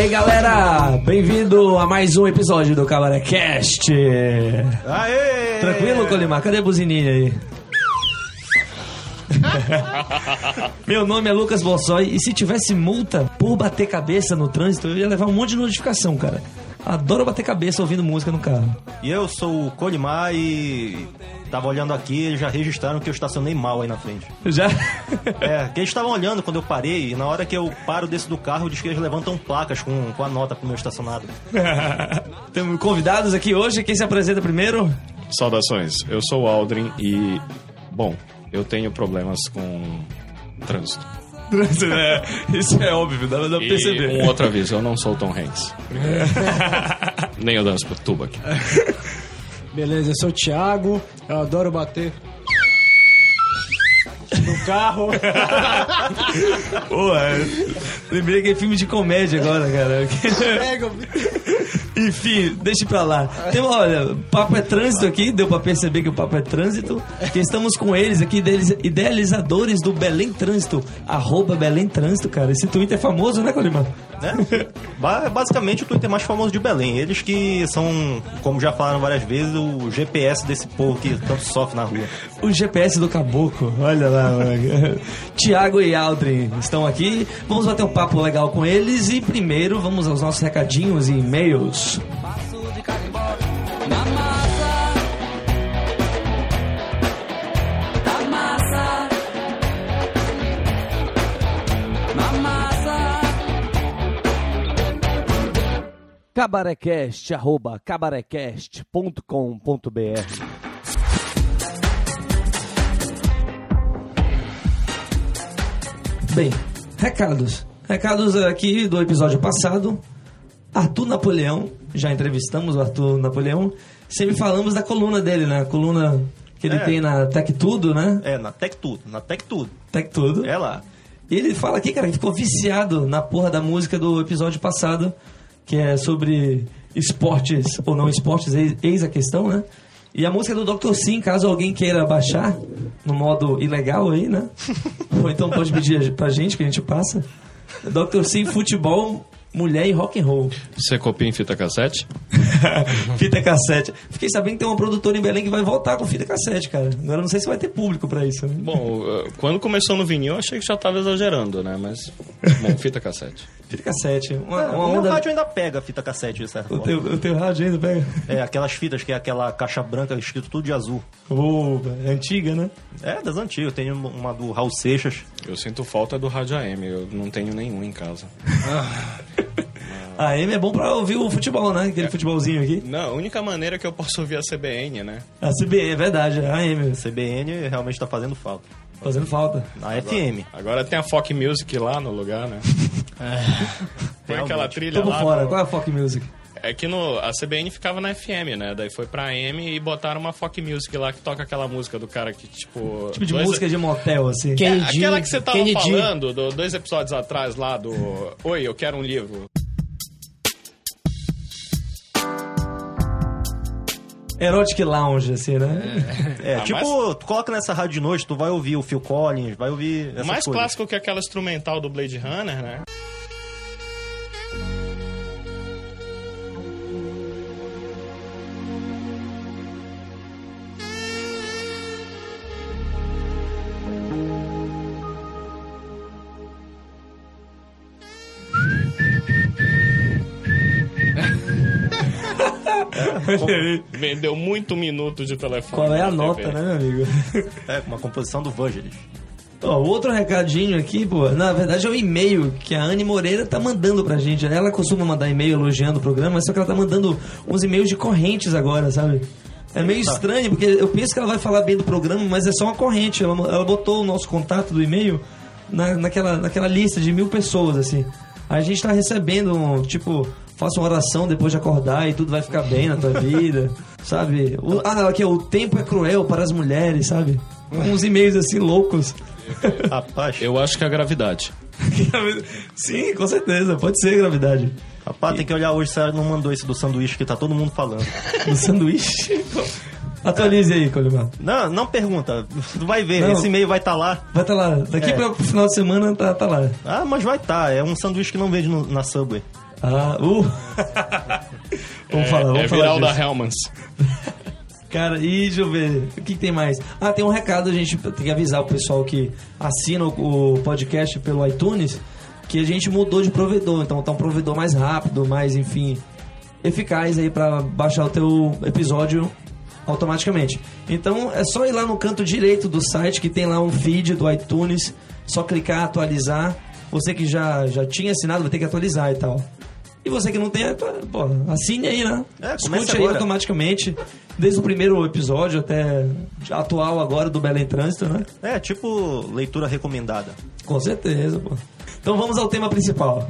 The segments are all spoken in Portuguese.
aí, galera? Bem-vindo a mais um episódio do CabareCast. Aê! Tranquilo, Colimar? Cadê a buzininha aí? Meu nome é Lucas Bossói e se tivesse multa por bater cabeça no trânsito, eu ia levar um monte de notificação, cara. Adoro bater cabeça ouvindo música no carro. E eu sou o Colimar e tava olhando aqui, eles já registraram que eu estacionei mal aí na frente. Já? É, que eles estavam olhando quando eu parei e na hora que eu paro desse do carro, diz que eles levantam placas com a nota pro meu estacionado. Temos convidados aqui hoje, quem se apresenta primeiro? Saudações, eu sou o Aldrin e, bom, eu tenho problemas com trânsito. Isso é óbvio, dá pra perceber. E um outro aviso, eu não sou o Tom Hanks. Nem eu danço pro tuba aqui. Beleza, eu sou o Thiago, eu adoro bater no carro. Pô, lembrei que é filme de comédia agora, cara. Enfim, deixa pra lá. Olha, papo é trânsito aqui, deu pra perceber que o papo é trânsito. Que estamos com eles aqui, idealizadores do Belém Trânsito, @Belém Trânsito, cara. Esse Twitter é famoso, né, Colimar? Basicamente o Twitter mais famoso de Belém. Eles que são, como já falaram várias vezes, o GPS desse povo que tanto sofre na rua. O GPS do caboclo, olha lá, mano. Thiago e Aldrin estão aqui. Vamos bater um papo legal com eles. E primeiro vamos aos nossos recadinhos e e-mails. Cabarecast, @cabarecast.com.br. Bem, recados aqui do episódio passado. Arthur Napoleão, já entrevistamos o Arthur Napoleão. Sempre falamos da coluna dele, né? A coluna que ele tem na Tech Tudo, né? É, na Tech Tudo. Tech Tudo. É lá. E ele fala aqui, cara, que ficou viciado na porra da música do episódio passado, que é sobre esportes ou não esportes, eis a questão, né? E a música do Dr. Sim, caso alguém queira baixar no modo ilegal aí, né? Ou então pode pedir pra gente que a gente passa. Dr. Sim, futebol, mulher e rock and roll. Você copia em fita cassete? Fita cassete. Fiquei sabendo que tem uma produtora em Belém que vai voltar com fita cassete, cara. Agora não sei se vai ter público pra isso, né? Bom, quando começou no vinil, eu achei que já tava exagerando, né? Mas, bom, fita cassete. Fita cassete. O meu rádio ainda pega fita cassete, de certa forma. O teu rádio ainda pega? É, aquelas fitas que é aquela caixa branca escrito tudo de azul. É antiga, né? É, das antigas. Tem uma do Raul Seixas. Eu sinto falta do rádio AM, eu não tenho nenhum em casa. A AM é bom pra ouvir o futebol, né? Aquele futebolzinho aqui. Não, a única maneira que eu posso ouvir a CBN, né? A CBN, é verdade, a AM. CBN realmente tá fazendo falta. Fazendo falta. Na FM. Agora tem a Folk Music lá no lugar, né? Tem aquela trilha Tô lá. fora. Qual é a Folk Music? É que a CBN ficava na FM, né? Daí foi pra AM e botaram uma Folk Music lá que toca aquela música do cara que, tipo... Tipo de música de motel, assim. Aquela que você tava falando 2 episódios atrás lá do... Oi, eu quero um livro. Erotic Lounge, assim, né? Tu coloca nessa rádio de noite, tu vai ouvir o Phil Collins, vai ouvir essas mais coisas. Clássico que aquela instrumental do Blade Runner, né? Vendeu muito minuto de telefone. Qual é a nota, né, meu amigo? É, com uma composição do Vangelis. Ó, outro recadinho aqui, pô, na verdade é o e-mail que a Anne Moreira tá mandando pra gente. Ela costuma mandar e-mail elogiando o programa, só que ela tá mandando uns e-mails de correntes agora, sabe? É meio estranho, porque eu penso que ela vai falar bem do programa, mas é só uma corrente. Ela botou o nosso contato do e-mail naquela lista de 1000 pessoas, assim. Aí a gente tá recebendo, tipo, faça uma oração depois de acordar e tudo vai ficar bem na tua vida, sabe? Aqui, o tempo é cruel para as mulheres, sabe? Uns e-mails assim loucos. Rapaz, eu acho que é a gravidade. Sim, com certeza, pode ser gravidade. Rapaz, tem que olhar hoje se ela não mandou esse do sanduíche que tá todo mundo falando. Do sanduíche? Atualize aí, Colimar. Não pergunta. Tu vai ver, esse e-mail vai estar lá. Vai estar lá. Daqui pro final de semana tá lá. Ah, mas vai estar. É um sanduíche que não vende na Subway. Vamos falar viral disso. da Hellmans. Cara, e deixa eu ver, o que tem mais? Tem um recado, a gente tem que avisar o pessoal que assina o podcast pelo iTunes, que a gente mudou de provedor, então tá um provedor mais rápido, mais, enfim, eficaz aí pra baixar o teu episódio automaticamente. Então é só ir lá no canto direito do site, que tem lá um feed do iTunes, só clicar, atualizar. Você que já tinha assinado vai ter que atualizar e tal. E você que não tem, pô, assine aí, né? Escute aí automaticamente, desde o primeiro episódio até atual agora do Belém Trânsito, né? Tipo leitura recomendada. Com certeza, pô. Então vamos ao tema principal.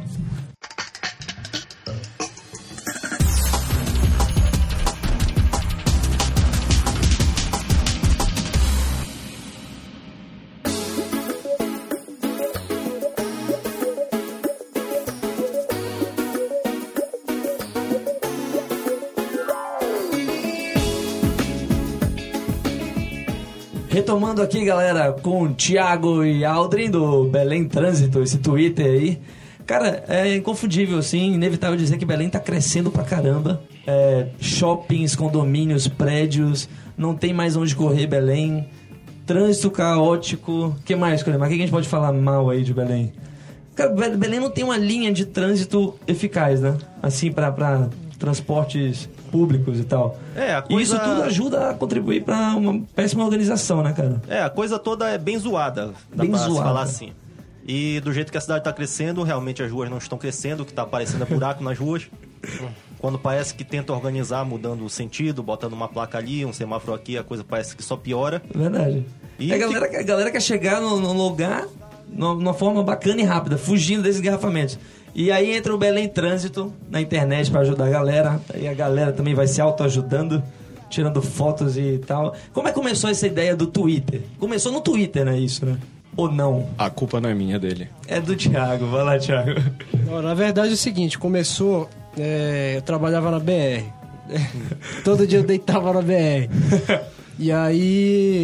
Retomando aqui, galera, com o Thiago e Aldrin do Belém Trânsito, esse Twitter aí. Cara, é inconfundível, assim, inevitável dizer que Belém tá crescendo pra caramba. Shoppings, condomínios, prédios, não tem mais onde correr Belém. Trânsito caótico. O que mais, Colemar? O que a gente pode falar mal aí de Belém? Cara, Belém não tem uma linha de trânsito eficaz, né? Assim, pra transportes públicos e tal. E isso tudo ajuda a contribuir pra uma péssima organização, né, cara? A coisa toda é bem zoada, dá pra se falar assim. E do jeito que a cidade tá crescendo, realmente as ruas não estão crescendo, o que tá aparecendo é buraco nas ruas. Quando parece que tenta organizar, mudando o sentido, botando uma placa ali, um semáforo aqui, a coisa parece que só piora. Verdade. E a galera quer chegar no lugar de uma forma bacana e rápida, fugindo desses engarrafamentos. E aí entra o Belém Trânsito na internet pra ajudar a galera. E a galera também vai se autoajudando, tirando fotos e tal. Como é que começou essa ideia do Twitter? Começou no Twitter, né, isso, né? Ou não? A culpa não é minha, dele. É do Thiago. Vai lá, Thiago. Na verdade é o seguinte, começou... eu trabalhava na BR. Todo dia eu deitava na BR. E aí...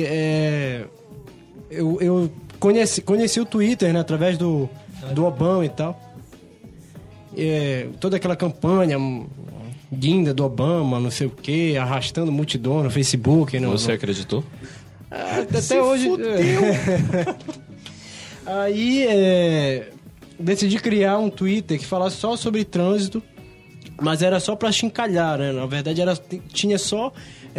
eu conheci o Twitter, né, através do Obama e tal. Toda aquela campanha guinda do Obama, não sei o que, arrastando multidão no Facebook. Você acreditou? Até hoje. Aí decidi criar um Twitter que falasse só sobre trânsito, mas era só pra chincalhar, né? Na verdade tinha só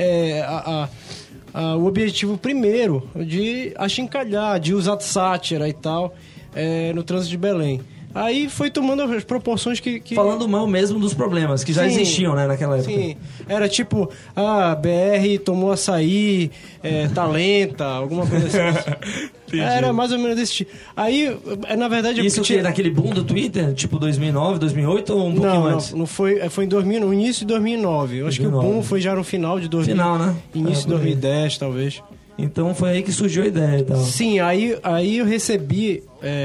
o objetivo primeiro de achincalhar, de usar sátira e tal no trânsito de Belém. Aí foi tomando as proporções que... Falando mal mesmo dos problemas que já existiam, né, naquela época. Sim, era tipo, BR tomou açaí, tá lenta, alguma coisa assim. Era mais ou menos desse tipo. Aí, na verdade... Isso que naquele boom do Twitter, tipo 2009, 2008 ou um pouquinho antes? Não foi no início de 2009. Eu acho que o boom foi já no final de 2009. Final, né? Início de 2010, talvez. Então foi aí que surgiu a ideia e tal. Sim, aí eu recebi...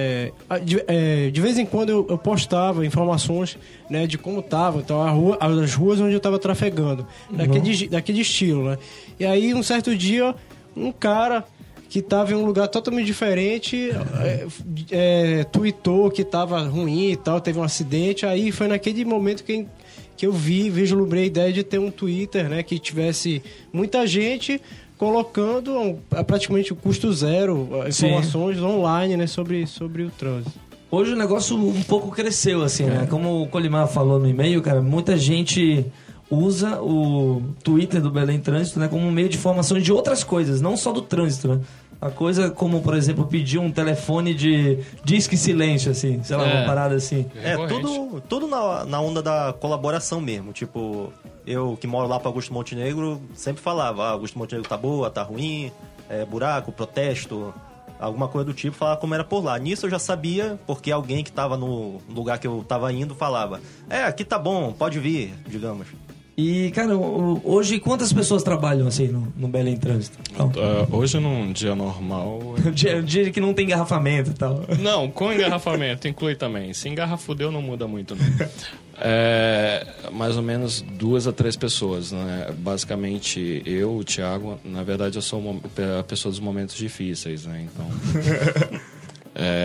de vez em quando eu postava informações, né, de como tava então, as ruas onde eu tava trafegando. Daquele estilo, né? E aí, um certo dia, um cara que tava em um lugar totalmente diferente tweetou que tava ruim e tal, teve um acidente. Aí foi naquele momento que eu vislumbrei a ideia de ter um Twitter, né, que tivesse muita gente colocando praticamente o custo zero informações online, né, sobre o trânsito. Hoje o negócio um pouco cresceu, assim, né? Como o Colimar falou no e-mail, cara, muita gente usa o Twitter do Belém Trânsito, né, como um meio de informação de outras coisas, não só do trânsito, né? A coisa como, por exemplo, pedir um telefone de disque silêncio, assim, sei lá, uma parada assim. Tudo na onda da colaboração mesmo. Tipo, eu que moro lá para Augusto Montenegro, sempre falava, Augusto Montenegro tá boa, tá ruim, buraco, protesto, alguma coisa do tipo, falava como era por lá. Nisso eu já sabia, porque alguém que tava no lugar que eu tava indo falava, aqui tá bom, pode vir, digamos. E, cara, hoje quantas pessoas trabalham assim no Belém Trânsito? Hoje num dia normal... dia que não tem engarrafamento e tal. Não, com engarrafamento inclui também. Se engarrafudeu não muda muito, não. Mais ou menos 2 a 3 pessoas, né? Basicamente eu, o Thiago, na verdade eu sou a pessoa dos momentos difíceis, né? Então...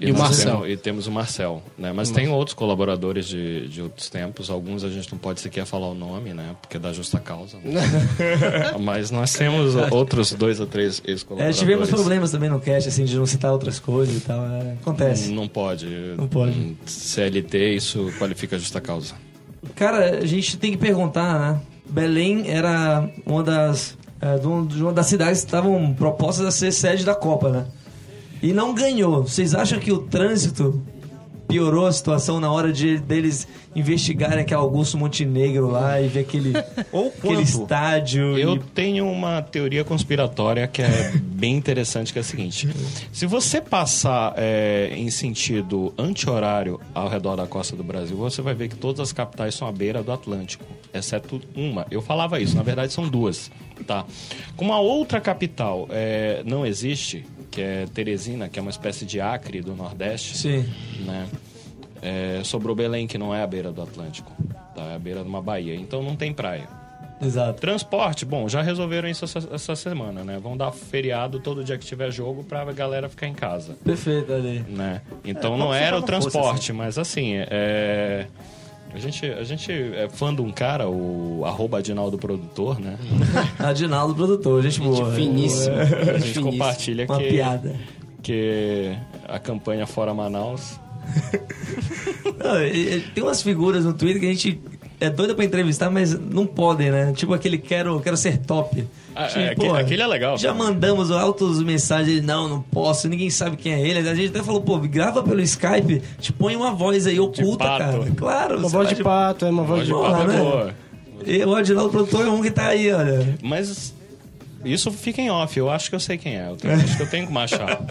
E o Marcel. E temos o Marcel, né? Mas tem outros colaboradores de outros tempos. Alguns a gente não pode sequer falar o nome, né? Porque é da justa causa. Né? Mas nós temos outros 2 ou 3 ex-colaboradores. Tivemos problemas também no cast, assim, de não citar outras coisas e tal. Acontece. Não pode. Não pode. CLT, isso qualifica a justa causa. Cara, a gente tem que perguntar, né? Belém era uma das cidades que estavam propostas a ser sede da Copa, né? E não ganhou. Vocês acham que o trânsito piorou a situação na hora deles investigarem aquele Augusto Montenegro lá e ver aquele estádio? Eu tenho uma teoria conspiratória que é bem interessante, que é a seguinte. Se você passar em sentido anti-horário ao redor da costa do Brasil, você vai ver que todas as capitais são à beira do Atlântico, exceto uma. Eu falava isso, na verdade são 2. Tá? Como a outra capital não existe, que é Teresina, que é uma espécie de Acre do Nordeste. Sim. Né? Sobrou Belém, que não é à beira do Atlântico, tá? É à beira de uma baía, então não tem praia. Exato. Transporte, bom, já resolveram isso essa semana, né? Vão dar feriado todo dia que tiver jogo pra galera ficar em casa. Perfeito, ali. Né? Então não era o transporte, mas assim, a gente é fã de um cara, o @Adinaldo Produtor, né? Adinaldo Produtor, gente boa. Finíssimo. A gente compartilha uma piada. Que a campanha Fora Manaus... Não, tem umas figuras no Twitter que a gente é doido pra entrevistar, mas não podem, né? Tipo aquele quero ser top. Aquele é legal. Já mandamos altas mensagens, não posso, ninguém sabe quem é ele. A gente até falou, grava pelo Skype, te põe uma voz aí oculta, cara. Claro. Uma voz de pato, uma voz de pato. Né? Boa. E o Adinaldo Produtor é um que tá aí, olha. Mas isso fica em off, eu acho que eu sei quem é. Acho que eu tenho que achar.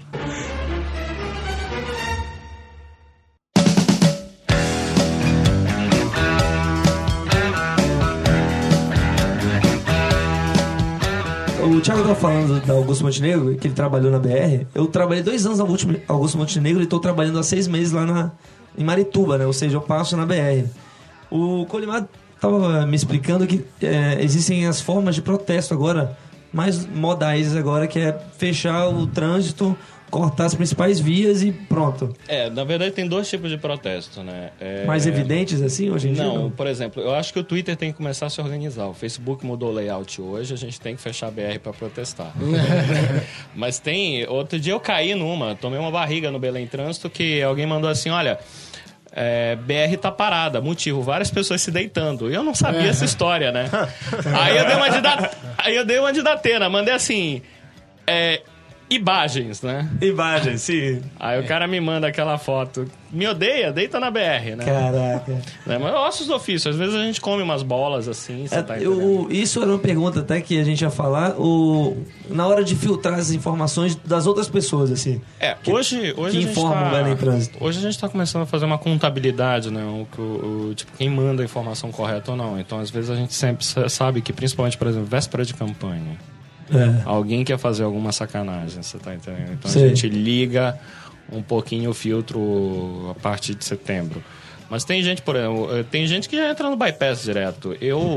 O Thiago tava falando da Augusto Montenegro, que ele trabalhou na BR. Eu trabalhei 2 anos na Augusto Montenegro e estou trabalhando há 6 meses lá em Marituba, né? Ou seja, eu passo na BR. O Colimar tava me explicando que existem as formas de protesto agora, mais modais agora, que é fechar o trânsito, cortar as principais vias e pronto. Na verdade tem 2 tipos de protesto, né? Mais evidentes assim hoje em dia? Não, por exemplo, eu acho que o Twitter tem que começar a se organizar. O Facebook mudou o layout hoje, a gente tem que fechar a BR para protestar. Mas outro dia eu caí tomei uma barriga no Belém Trânsito, que alguém mandou assim, olha, BR tá parada, motivo, várias pessoas se deitando. Eu não sabia essa história, né? Aí eu dei uma de Datena, mandei assim... Imagens, né? Imagens, sim. Aí o cara me manda aquela foto. Me odeia, deita na BR, né? Caraca. Mas ossos do ofício, às vezes a gente come umas bolas assim, você tá entendendo? Isso era uma pergunta até que a gente ia falar, na hora de filtrar as informações das outras pessoas, assim. Hoje que informam o Belém Trânsito. Hoje a gente tá começando a fazer uma contabilidade, né? Tipo, quem manda a informação correta ou não. Então, às vezes a gente sempre sabe que, principalmente, por exemplo, véspera de campanha, alguém quer fazer alguma sacanagem, você tá entendendo? Então a gente liga um pouquinho o filtro a partir de setembro. Mas tem gente, por exemplo, tem gente que já entra no bypass direto.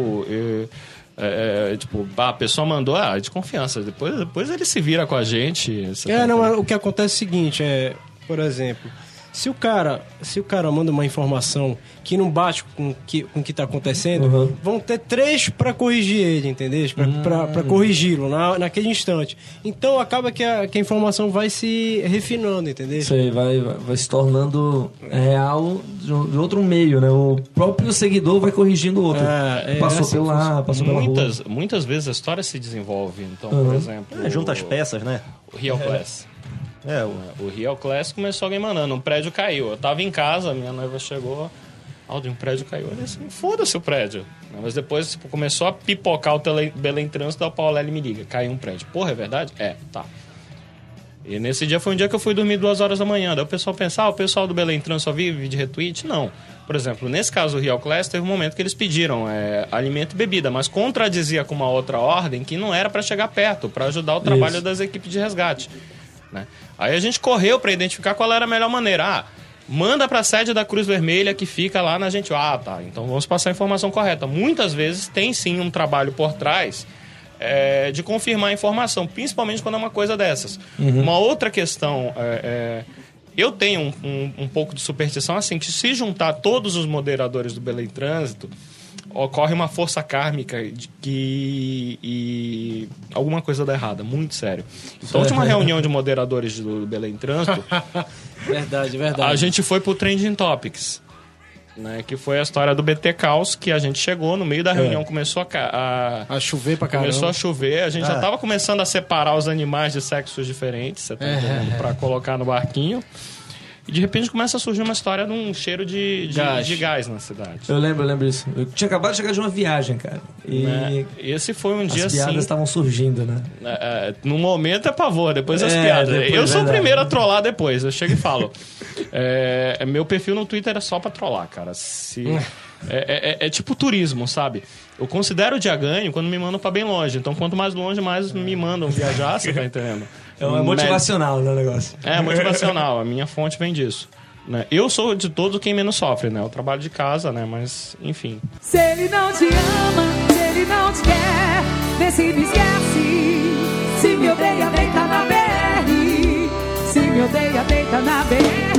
Tipo, a pessoa mandou, de confiança. Depois ele se vira com a gente. O que acontece é o seguinte, por exemplo, se o cara manda uma informação que não bate com o que está acontecendo, vão ter 3 para corrigir ele, entendeu? Para corrigi-lo naquele instante. Então acaba que a informação vai se refinando, entendeu? Isso aí, vai se tornando real de outro meio, né? O próprio seguidor vai corrigindo o outro. Passou pelo lá, passou pela rua. Muitas vezes a história se desenvolve. Então, por exemplo... junta as peças, né? O Real Class. O Real Class começou alguém mandando, um prédio caiu. Eu tava em casa, minha noiva chegou, um prédio caiu. Eu disse, foda-se o prédio. Mas depois começou a pipocar o Belém Trânsito, o Paulo L me liga, caiu um prédio. Porra, é verdade? Tá. E nesse dia foi um dia que eu fui dormir 2 horas da manhã. Daí o pessoal pensa, o pessoal do Belém Trânsito só vive de retweet? Não. Por exemplo, nesse caso do Real Class, teve um momento que eles pediram alimento e bebida, mas contradizia com uma outra ordem que não era para chegar perto, para ajudar o trabalho das equipes de resgate. Né? Aí a gente correu para identificar qual era a melhor maneira. Manda para a sede da Cruz Vermelha que fica lá na gente. Tá, então vamos passar a informação correta. Muitas vezes tem sim um trabalho por trás de confirmar a informação, principalmente quando é uma coisa dessas. Uma outra questão Eu tenho um pouco de superstição, assim, que se juntar todos os moderadores do Belém Trânsito, ocorre uma força kármica e alguma coisa dá errada, muito sério. Então, a última reunião de moderadores do Belém Trânsito, Verdade. a gente foi pro Trending Topics, né, que foi a história do BT Caos, que a gente chegou no meio da reunião, começou A chover pra caramba. Começou a chover, a gente já tava começando a separar os animais de sexos diferentes, você tá entendendo, pra colocar no barquinho. E de repente começa a surgir uma história de um cheiro de gás na cidade. Eu lembro disso. Eu tinha acabado de chegar de uma viagem, cara. E Né? Esse foi um dia as assim. piadas estavam surgindo, né? No momento é pavor, depois as piadas. depois, Eu sou o verdade. primeiro a trollar depois. Eu chego e falo. Meu perfil no Twitter é só pra trollar, cara. É tipo turismo, sabe? Eu considero o dia ganho quando me mandam pra bem longe. Então, quanto mais longe, mais me mandam viajar, você tá entendendo? É motivacional, né, o negócio. É motivacional. A minha fonte vem disso. Né? Eu sou de todo quem menos sofre, né? Eu trabalho de casa, né? Mas, enfim. Se ele não te ama, se ele não te quer, vê se me esquece. Se me odeia, deita na BR. Se me odeia, deita na BR.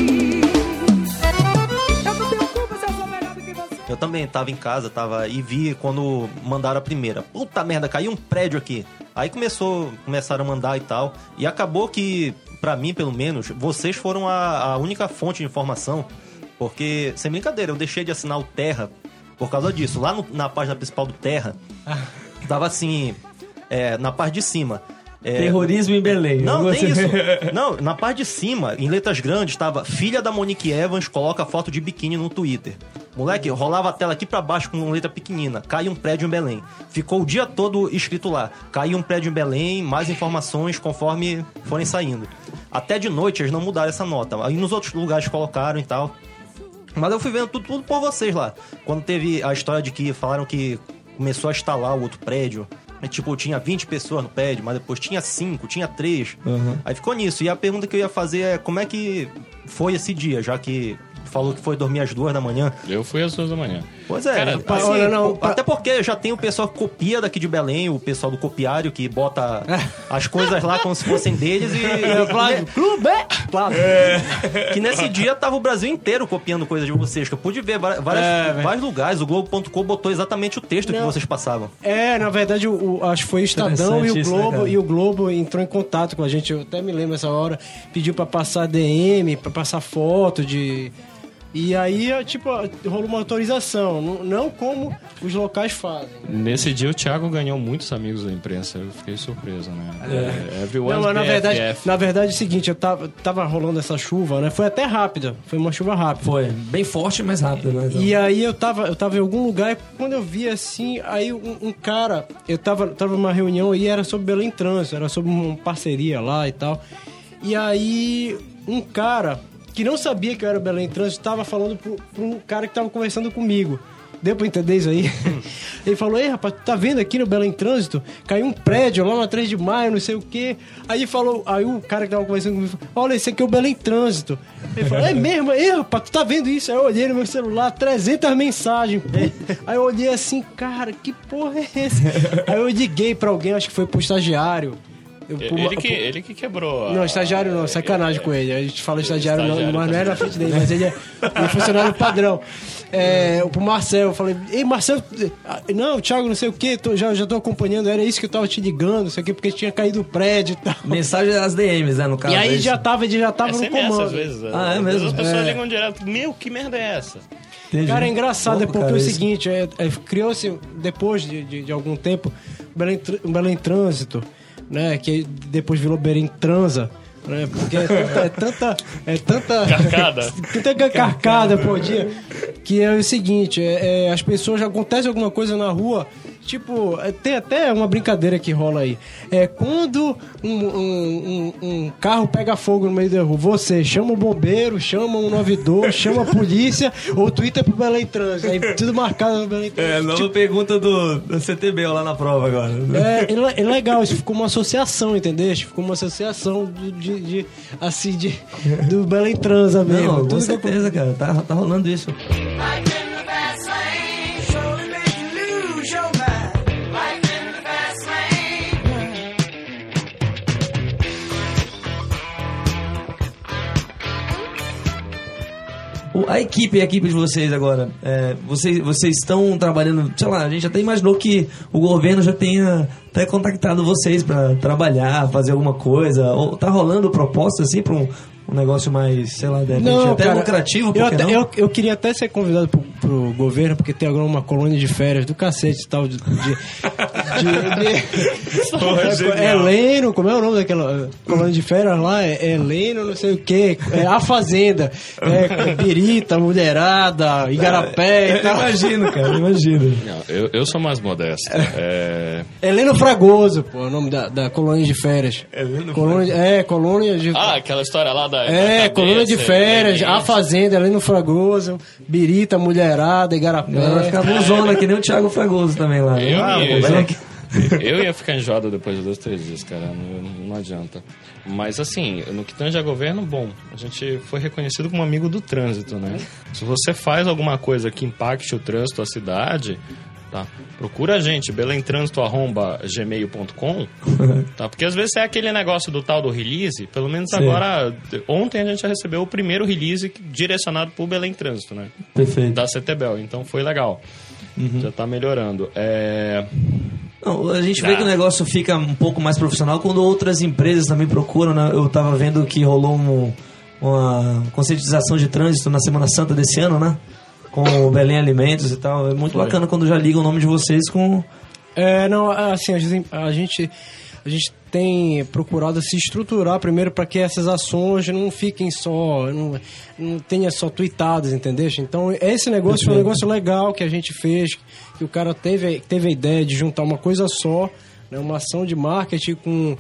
Eu não tenho culpa se eu sou melhor do que você. Eu também tava em casa, e vi quando mandaram a primeira. Puta merda, caiu um prédio aqui. Aí começaram a mandar e tal. E acabou que, pra mim pelo menos, vocês foram a única fonte de informação. Porque, sem brincadeira, eu deixei de assinar o Terra por causa disso. Lá na página principal do Terra, tava assim, na parte de cima. Terrorismo em Belém. Não, Eu tem isso. gostei. Não, na parte de cima, em letras grandes, tava: filha da Monique Evans coloca foto de biquíni no Twitter. Moleque, rolava a tela aqui pra baixo com letra pequenina. Caiu um prédio em Belém. Ficou o dia todo escrito lá: caiu um prédio em Belém, mais informações conforme forem saindo. Até de noite eles não mudaram essa nota. Aí nos outros lugares colocaram e tal. Mas eu fui vendo tudo por vocês lá. Quando teve a história de que falaram que começou a instalar o outro prédio. Tipo, tinha 20 pessoas no prédio, mas depois tinha 5, tinha 3. Aí ficou nisso. E a pergunta que eu ia fazer é: como é que foi esse dia, já que falou que foi dormir às 2 da manhã? Eu fui às 2 da manhã. Pois é, Cara, assim, olha, não, até porque já tem o pessoal que copia daqui de Belém, o pessoal do copiário, que bota as coisas lá como se fossem deles e... Clube! Que nesse dia tava o Brasil inteiro copiando coisas de vocês, que eu pude ver vários lugares. O Globo.com botou exatamente o texto que vocês passavam. Na verdade, acho que foi o Estadão e o Interessante isso, né, Globo, cara? e o Globo entrou em contato com a gente. Eu até me lembro essa hora, pediu pra passar DM, pra passar foto de... E aí, tipo, rolou uma autorização, não como os locais fazem. Nesse dia o Thiago ganhou muitos amigos da imprensa. Eu fiquei surpreso, né? Everyone's Não, mas BFF. na verdade é o seguinte, eu tava rolando essa chuva, né? Foi até rápida, foi uma chuva rápida. Foi bem forte, mas rápido, né? Então. E aí eu tava em algum lugar e quando eu vi assim, aí um cara, eu tava numa reunião e era sobre Belém Trânsito, era sobre uma parceria lá e tal. E aí um cara que não sabia que eu era Belém Trânsito tava falando pro um cara que tava conversando comigo. Deu pra entender isso aí? Ele falou: ei, rapaz, tu tá vendo aqui no Belém Trânsito? Caiu um prédio lá na 3 de maio, não sei o quê. Aí o cara que tava conversando comigo falou: olha, esse aqui é o Belém Trânsito. Ele falou: é mesmo? Ei, rapaz, tu tá vendo isso? Aí eu olhei no meu celular, 300 mensagens. Aí eu olhei assim: cara, que porra é essa? Aí eu liguei pra alguém, acho que foi pro estagiário. Ele que quebrou. Não, estagiário não, sacanagem com ele. A gente fala estagiário não, mas não é na frente dele, mas ele é funcionário padrão. Pro Marcel, eu falei: ei, Marcel, não, Thiago, não sei o que, já tô acompanhando, era isso que eu tava te ligando, não sei o que, porque tinha caído o prédio e tal. Mensagem das DMs, né, no caso. E aí é já tava no SMS, comando. às vezes. Ah, é mesmo? As pessoas ligam direto: meu, que merda é essa? Entendi. Cara, é engraçado, Louco, porque cara, é o isso. seguinte, criou-se, depois de algum tempo, o Belém Trânsito, né, que depois virou Belém Transa, né, porque é tanta Carcada. tanta carcada por dia, que é o seguinte, as pessoas, já acontece alguma coisa na rua, tipo, tem até uma brincadeira que rola aí, quando um carro pega fogo no meio da rua, você chama o bombeiro, chama um 92, chama a polícia, ou Twitter pro Belém Trânsito, aí tudo marcado no Belém Trânsito. Nova pergunta do CTB lá na prova agora. É legal, isso ficou uma associação, entendeu? Ficou uma associação do Belém Transa mesmo. Não, com Tudo que certeza, cara. Tá rolando isso. A equipe de vocês agora, vocês estão trabalhando, sei lá, a gente até imaginou que o governo já tenha até contactado vocês para trabalhar, fazer alguma coisa, ou tá rolando proposta assim para um negócio mais, sei lá, até lucrativo, porque eu queria até ser convidado pro governo, porque tem agora uma colônia de férias do cacete e tal, Heleno, como é o nome daquela colônia de férias lá? Heleno, não sei o que, A Fazenda, Birita, Mulherada, Igarapé e tal. Imagino, cara, imagino. Não, eu sou mais modesto. Heleno Fragoso, pô, é o nome da colônia de férias. Colônia de... Ah, aquela história lá da colônia de férias, A Fazenda, Heleno Fragoso, Birita, Mulherada, Igarapé. Vai ficar bonzona, que nem o Thiago Fragoso também lá. Eu ia ficar enjoado depois de 2, 3 dias, cara. Não adianta. Mas assim, no que tange a governo, bom, a gente foi reconhecido como amigo do trânsito, né? Se você faz alguma coisa que impacte o trânsito da cidade, tá? Procura a gente, belemtrânsito@gmail.com, tá? Porque às vezes é aquele negócio do tal do release, pelo menos Sim. Agora, ontem a gente já recebeu o primeiro release direcionado pro Belém Trânsito, né? Perfeito. Da CTBel, então foi legal. Já tá melhorando. Não, a gente vê que o negócio fica um pouco mais profissional quando outras empresas também procuram, né? Eu tava vendo que rolou uma conscientização de trânsito na Semana Santa desse ano, né? Com o Belém Alimentos e tal. É muito bacana quando já ligam o nome de vocês com... Não, assim, a gente tem procurado se estruturar primeiro para que essas ações não fiquem só, não tenha só tweetadas, entendeu? Então, esse negócio foi um negócio legal que a gente fez, que o cara teve a ideia de juntar uma coisa só, né, uma ação de marketing com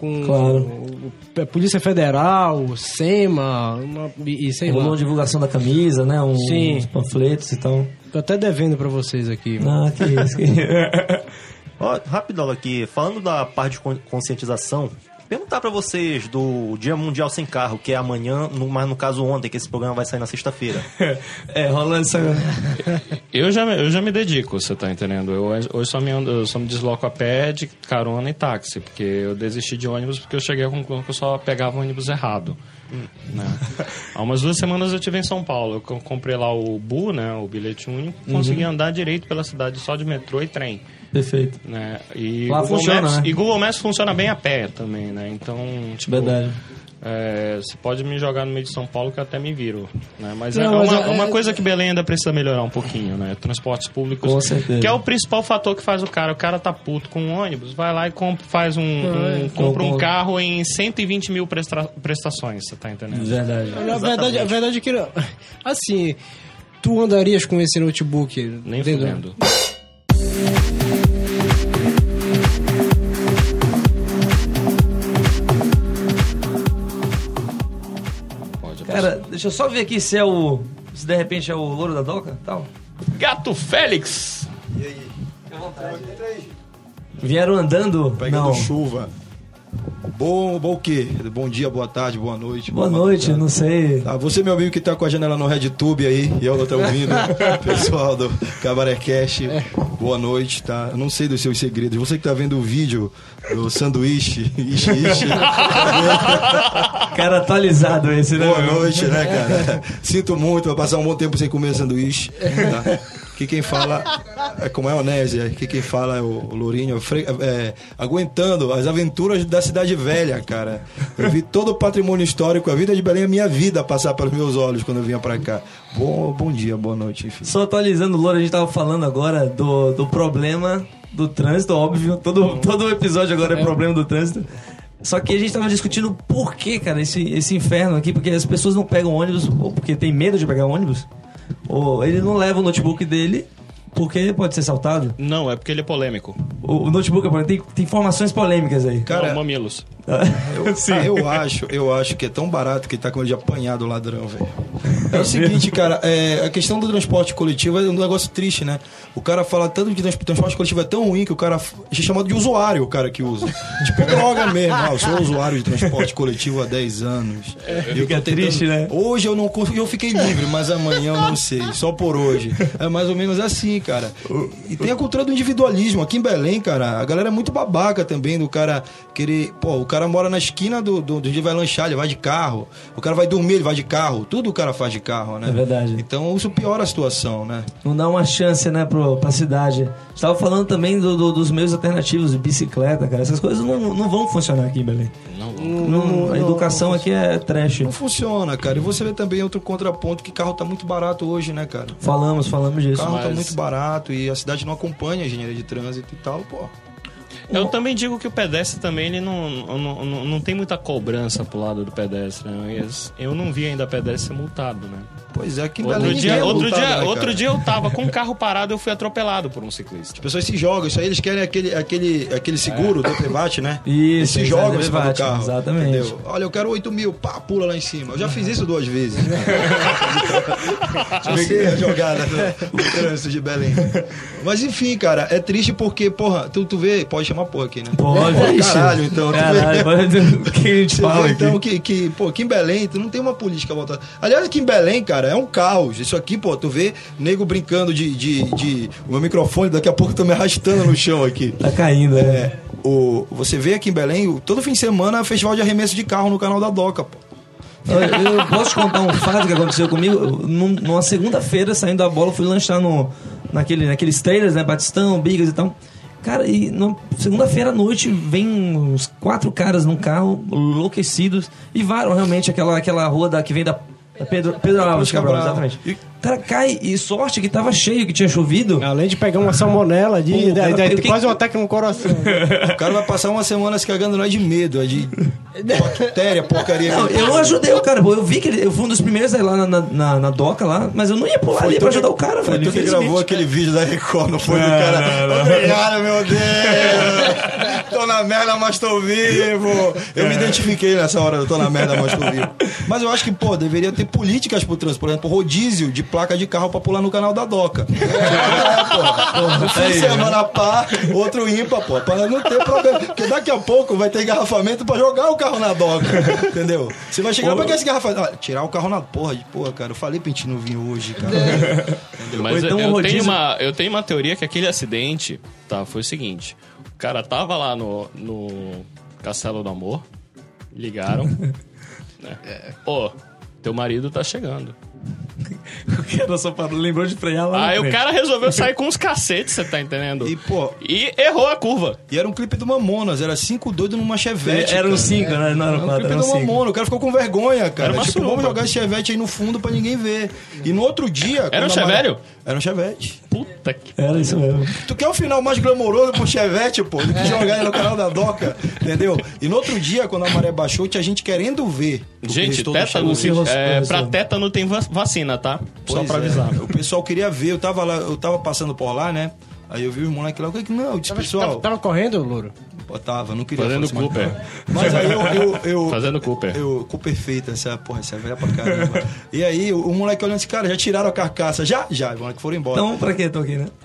a Polícia Federal, SEMA, e sei lá. Uma divulgação da camisa, né? Sim. Uns panfletos e tal. Tô até devendo para vocês aqui. Ah, que isso. Ó, rapidão aqui, falando da parte de conscientização, perguntar pra vocês do Dia Mundial Sem Carro, que é amanhã, mas no caso ontem, que esse programa vai sair na sexta-feira. Rola essa... Eu já me dedico, você tá entendendo? Hoje eu só me desloco a pé, de carona e táxi, porque eu desisti de ônibus porque eu cheguei à conclusão que eu só pegava o ônibus errado. Né? Há umas 2 semanas eu estive em São Paulo, eu comprei lá o BU, né, o bilhete único, consegui andar direito pela cidade só de metrô e trem. Perfeito. Né? E lá Google funciona, Maps, né? E Google Maps funciona bem a pé também, né? Então, tipo... Verdade. Você pode me jogar no meio de São Paulo que eu até me viro, né? Mas Não, uma coisa que Belém ainda precisa melhorar um pouquinho, né? Transportes públicos, com certeza. que é o principal fator que faz o cara tá puto com um ônibus, vai lá e compra um carro em 120 mil prestações, você tá entendendo? Verdade. A verdade é que, assim, tu andarias com esse notebook? Nem fudendo. Cara, deixa eu só ver aqui se de repente é o Louro da Doca, tal. Gato Félix! E aí? Vieram andando? Pegando Não. chuva. Bom o quê? Bom dia, boa tarde, boa noite. Boa noite, não sei. Tá, você, meu amigo que tá com a janela no RedTube aí, e eu tô ouvindo, pessoal do Cabarecast, boa noite, tá? Eu não sei dos seus segredos. Você que tá vendo o vídeo do sanduíche, Cara atualizado esse, né? boa noite, né, cara? Sinto muito, vai passar um bom tempo sem comer sanduíche, tá? Que quem fala é como é a Onésia, que quem fala é o Lourinho, aguentando as aventuras da Cidade Velha, cara. Eu vi todo o patrimônio histórico, a vida de Belém, a minha vida passar pelos meus olhos quando eu vinha pra cá. Bom dia, boa noite, enfim. Só atualizando, Louro, a gente tava falando agora do problema do trânsito, óbvio. Todo episódio agora é problema do trânsito. Só que a gente tava discutindo por que, cara, esse inferno aqui, porque as pessoas não pegam ônibus, ou porque tem medo de pegar ônibus, ou ele não leva o notebook dele porque pode ser assaltado. Não, é porque ele é polêmico. O notebook tem informações polêmicas aí. Cara, Não, mamilos. Eu acho que é tão barato que tá com ele de apanhar do ladrão, velho. É o seguinte, cara, a questão do transporte coletivo é um negócio triste, né? O cara fala tanto que transporte coletivo é tão ruim que o cara é chamado de usuário, o cara que usa. Tipo droga mesmo. Eu sou usuário de transporte coletivo há 10 anos. Fica triste, né? Hoje eu não consigo, eu fiquei livre, mas amanhã eu não sei. Só por hoje. É mais ou menos assim, cara. E tem a cultura do individualismo. Aqui em Belém, cara, a galera é muito babaca também do cara querer... Pô, o cara mora na esquina do dia vai lanchar, ele vai de carro. O cara vai dormir, ele vai de carro. Tudo o cara faz de carro, né? É verdade. Então isso piora a situação, né? Não dá uma chance, né, pra cidade. Estava falando também dos meios alternativos de bicicleta, cara. Essas coisas não vão funcionar aqui em Belém. A educação aqui é trash. Não funciona, cara. E você vê também outro contraponto, que carro tá muito barato hoje, né, cara? Falamos disso. O carro tá muito barato e a cidade não acompanha a engenharia de trânsito e tal, pô. Eu também digo que o pedestre também ele não tem muita cobrança pro lado do pedestre, né? Eu não vi ainda pedestre ser multado, né? Pois é, que Outro dia eu tava com o carro parado, eu fui atropelado por um ciclista. As pessoas se jogam, isso aí eles querem aquele seguro do DPVAT, né? Isso, eles se jogam em cima do DPVAT, carro. exatamente. Entendeu? Olha, eu quero 8 mil, pá, pula lá em cima. Eu já fiz isso 2 vezes. Peguei a jogada do trânsito de Belém. Mas enfim, cara, é triste porque, porra, tu vê, pode chamar porra aqui, né? Pode, caralho, então. Caralho, o que a gente fala aqui? Então, pô, aqui em Belém, tu não tem uma política voltada. Aliás, aqui em Belém, cara, é um caos. Isso aqui, pô, tu vê nego brincando de o meu microfone, daqui a pouco eu tô me arrastando no chão aqui. Tá caindo, né? Você vê aqui em Belém, todo fim de semana, festival de arremesso de carro no canal da Doca, pô. Eu posso te contar um fato que aconteceu comigo? Numa segunda-feira, saindo da bola, fui lanchar naqueles trailers, né? Batistão, Bigas e tal. Cara, e na segunda-feira à noite vem uns 4 caras num carro, enlouquecidos, e varam realmente aquela rua que vem da Pedro Alves Cabral, exatamente. O cara cai, e sorte que tava cheio, que tinha chovido. Além de pegar uma salmonela, quase um ataque no coração. O cara vai passar uma semana se cagando, não é de medo, é de bactéria, porcaria. Não, eu ajudei o cara, eu vi que eu fui um dos primeiros a ir lá na doca lá, mas eu não ia pular ali pra ajudar o cara. Foi tu que gravou aquele vídeo da Record, não foi do cara? Obrigado, meu Deus! Tô na merda, mas tô vivo! Eu me identifiquei nessa hora, eu tô na merda, mas tô vivo. Mas eu acho que, pô, deveria ter políticas pro trânsito, por exemplo, rodízio de placa de carro pra pular no canal da Doca. Um fim de semana par, outro ímpar, pô, pra não ter problema. Porque daqui a pouco vai ter engarrafamento pra jogar o carro na Doca, entendeu? Você vai chegar, pra que esse engarrafamento? Ah, tirar o carro na porra, cara, eu falei pra gente não vir hoje, cara. Mas então, eu tenho uma teoria que aquele acidente, foi o seguinte, o cara tava lá no Castelo do Amor, ligaram, né? Pô, teu marido tá chegando. O cara só lembrou de frear lá. Aí o cara resolveu sair com uns cacetes, você tá entendendo? E errou a curva. E era um clipe do Mamonas, era 5 doidos numa Chevette. Era um 5, né? Não era 4, um clipe era um do 5. Mamonas, o cara ficou com vergonha, cara. Era uma Tipo, vamos jogar esse Chevette aí no fundo pra ninguém ver. E no outro dia... Era um Chevette? Era um Chevette. Puta que... Era isso mesmo. Tu quer o final mais glamouroso pro Chevette, pô, do que jogar aí no canal da Doca, entendeu? E no outro dia, quando a maré baixou, tinha gente querendo ver. Gente, tétano, pra tétano tem vacina, tá? Só pra avisar. O pessoal queria ver, eu tava passando por lá, né? Aí eu vi os moleques lá, não, eu disse, pessoal... Tava correndo, Louro? Pô, tava, não queria... Fazendo Cooper. Mas aí eu Fazendo Cooper. Cooper feita, essa é velha pra caramba. E aí o moleque olhando esse cara, já tiraram a carcaça, já, os moleques foram embora. Então, pra que tô aqui, né?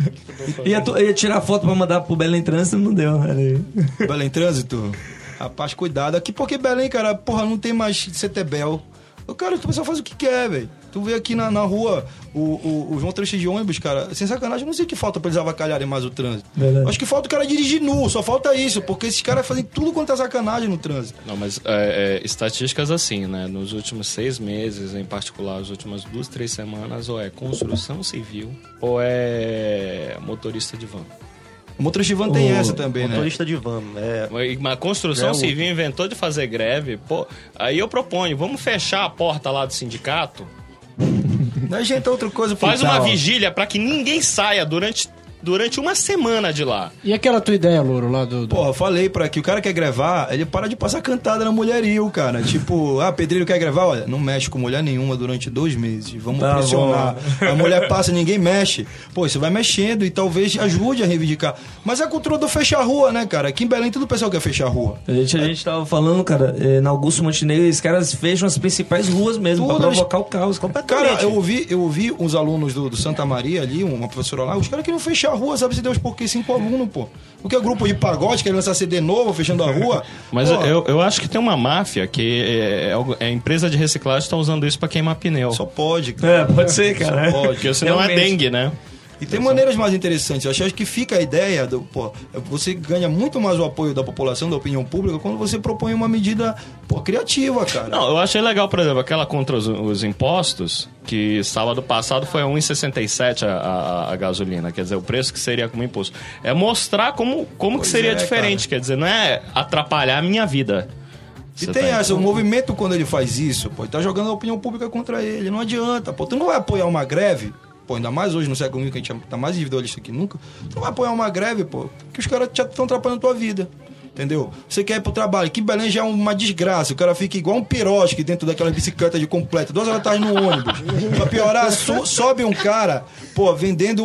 ia tirar foto pra mandar pro Belém Trânsito, não deu. Belém Trânsito? Rapaz, cuidado. Aqui porque Belém, cara, porra, não tem mais CTBel. O cara, o pessoal faz o que quer, velho. Tu vê aqui na rua os motoristas de ônibus, cara, sem sacanagem, não sei o que falta pra eles avacalharem mais o trânsito. Verdade. Acho que falta o cara dirigir nu, só falta isso, porque esses caras fazem tudo quanto é sacanagem no trânsito. Não, mas estatísticas assim, né? Nos últimos 6 meses, em particular, as últimas 2, 3 semanas, ou é construção civil, ou é motorista de van. O motorista de van tem essa também, né? Motorista de van, Uma construção civil inventou de fazer greve, pô, aí eu proponho, vamos fechar a porta lá do sindicato. Não, gente, outra coisa. Faz uma vigília pra que ninguém saia durante uma semana de lá. E aquela tua ideia, Louro, lá do... Porra, falei pra que o cara quer grevar, ele para de passar cantada na mulherio, cara. Tipo, pedreiro quer grevar, olha, não mexe com mulher nenhuma durante 2 meses. Vamos pressionar. Bom. A mulher passa, ninguém mexe. Pô, você vai mexendo e talvez ajude a reivindicar. Mas é a cultura do fechar a rua, né, cara? Aqui em Belém todo o pessoal quer fechar a rua. A gente tava falando, cara, na Augusto Montenegro, os caras fecham as principais ruas mesmo, pra provocar o caos. Cara, eu ouvi uns alunos do Santa Maria ali, uma professora lá, os caras queriam fechar a rua, sabe se Deus por quê? 5 alunos, pô. Porque é grupo de pagode, querendo lançar CD novo, fechando a rua. Mas eu acho que tem uma máfia que a empresa de reciclagem está usando isso pra queimar pneu. Só pode, cara. Pode ser, cara. Só pode, porque senão é dengue, né? E tem maneiras mais interessantes. Eu acho que fica a ideia você ganha muito mais o apoio da população, da opinião pública, quando você propõe uma medida criativa, cara. Não, eu achei legal, por exemplo, aquela contra os impostos, que sábado passado foi a 1,67 a gasolina, quer dizer, o preço que seria como imposto. É mostrar como que seria diferente, quer dizer, não é atrapalhar a minha vida. E tem essa, o movimento, quando ele faz isso, ele tá jogando a opinião pública contra ele. Não adianta, tu não vai apoiar uma greve, ainda mais hoje no século XX, que a gente tá mais individualista que nunca, tu não vai apoiar uma greve, que os caras estão atrapalhando a tua vida. Entendeu? Você quer ir pro trabalho, que Belém já é uma desgraça, o cara fica igual um pirosque dentro daquela bicicleta de completa, 2 horas da tarde no ônibus. Pra piorar, sobe um cara, vendendo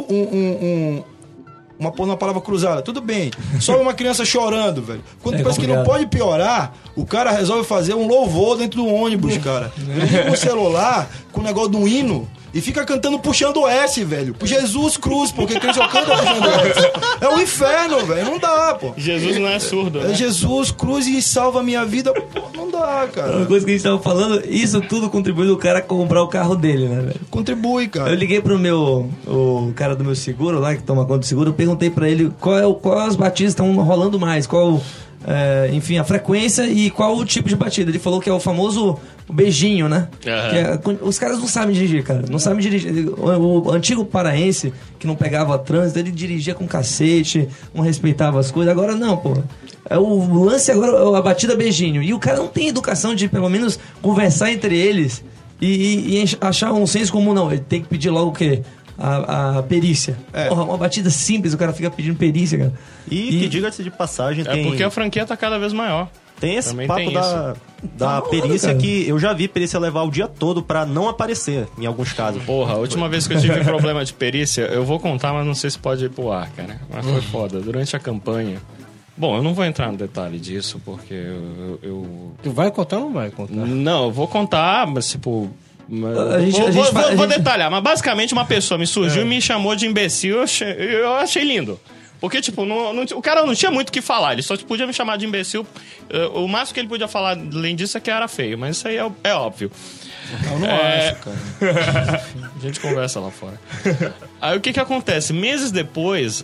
uma palavra cruzada, tudo bem. Sobe uma criança chorando, velho. Quando pensa que não pode piorar, o cara resolve fazer um louvor dentro do ônibus, cara. Ele liga com o celular, com o negócio do hino, e fica cantando puxando o S, velho. Jesus Cruz, porque quem só canta puxando o S. É o inferno, velho. Não dá, pô. Jesus não é surdo, né? É Jesus Cruz e salva a minha vida. Não dá, cara. Uma coisa que a gente tava falando, isso tudo contribui o cara a comprar o carro dele, né, velho? Contribui, cara. Eu liguei pro o cara do meu seguro lá, que toma conta do seguro, eu perguntei pra ele qual as batidas estão rolando mais, enfim, a frequência e qual o tipo de batida. Ele falou que é o famoso beijinho, né? Uhum. Os caras não sabem dirigir, cara. Não sabem dirigir. O antigo paraense, que não pegava trânsito, ele dirigia com cacete, não respeitava as coisas. Agora não, pô. O lance agora é a batida beijinho. E o cara não tem educação de, pelo menos, conversar entre eles e achar um senso comum, não. Ele tem que pedir logo o quê? A perícia. Porra, uma batida simples, o cara fica pedindo perícia, cara. E que diga-se de passagem, tem... porque a franquia tá cada vez maior. Tem esse também papo da perícia, cara, que eu já vi perícia levar o dia todo pra não aparecer, em alguns casos. Porra, a última vez que eu tive problema de perícia, eu vou contar, mas não sei se pode ir pro ar, cara. Mas foi foda. Durante a campanha... Bom, eu não vou entrar no detalhe disso, porque eu... Tu vai contar ou não vai contar? Não, eu vou contar, mas tipo... Vou detalhar, mas basicamente uma pessoa me surgiu e me chamou de imbecil, eu achei lindo. Porque, tipo, o cara não tinha muito o que falar, ele só podia me chamar de imbecil. O máximo que ele podia falar além disso é que era feio, mas isso aí é óbvio. Eu não acho, cara. A gente conversa lá fora. Aí o que acontece? Meses depois,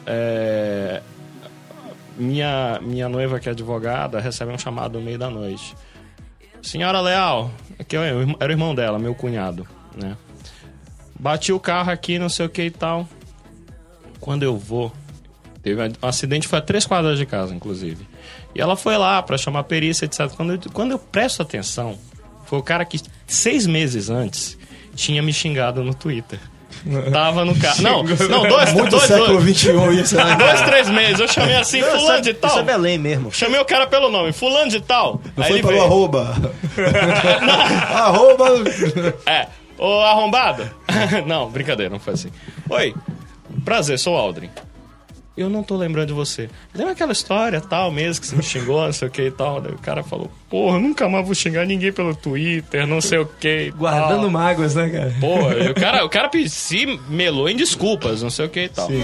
minha noiva, que é advogada, recebe um chamado no meio da noite. Senhora Leal, aqui era o irmão dela, meu cunhado, né? Bati o carro aqui, não sei o que e tal. Quando eu vou... Teve um acidente, foi a 3 quadras de casa, inclusive. E ela foi lá pra chamar a perícia, etc. Quando eu presto atenção, foi o cara que 6 meses antes tinha me xingado no Twitter. Tava no carro. Não, muito século XXI isso, né? 2, 3 meses. Eu chamei assim, fulano de tal. Isso é Belém mesmo. Chamei o cara pelo nome, fulano de tal. Não aí foi ele pelo veio. arroba. Arroba. Ô arrombado. Não, brincadeira, não foi assim. Oi, prazer, sou o Aldrin. Eu não tô lembrando de você. Lembra aquela história, tal, mesmo, que você me xingou, não sei o que e tal? Daí o cara falou, porra, nunca mais vou xingar ninguém pelo Twitter, não sei o que. Guardando mágoas, né, cara? Porra, o cara se melou em desculpas, não sei o que e tal. Sim.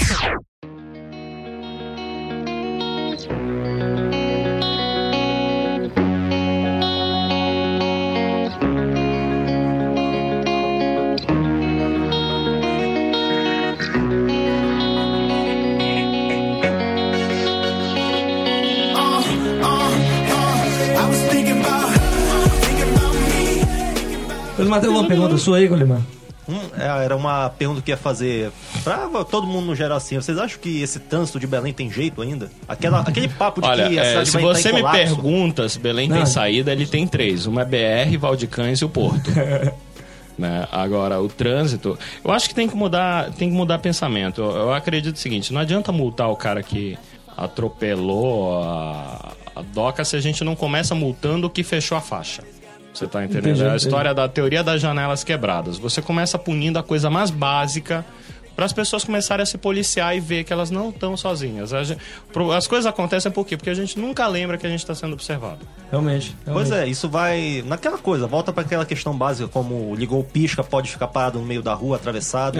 Colimar, tem alguma pergunta sua aí, Colimar? Era uma pergunta que ia fazer pra todo mundo no geral assim. Vocês acham que esse trânsito de Belém tem jeito ainda? Aquele papo de olha, que a cidade se vai você estar em me colapso. pergunta se Belém tem saída, ele tem 3. Uma é BR, Valdecães e o Porto. Né? Agora, o trânsito... Eu acho que tem que mudar pensamento. Eu acredito o seguinte, não adianta multar o cara que atropelou a doca se a gente não começa multando o que fechou a faixa. Você tá entendendo? Entendi, é a história da teoria das janelas quebradas. Você começa punindo a coisa mais básica para as pessoas começarem a se policiar e ver que elas não estão sozinhas. As coisas acontecem por quê? Porque a gente nunca lembra que a gente está sendo observado. Realmente. Pois é, isso vai... Naquela coisa, volta para aquela questão básica, como ligou o pisca, pode ficar parado no meio da rua, atravessado.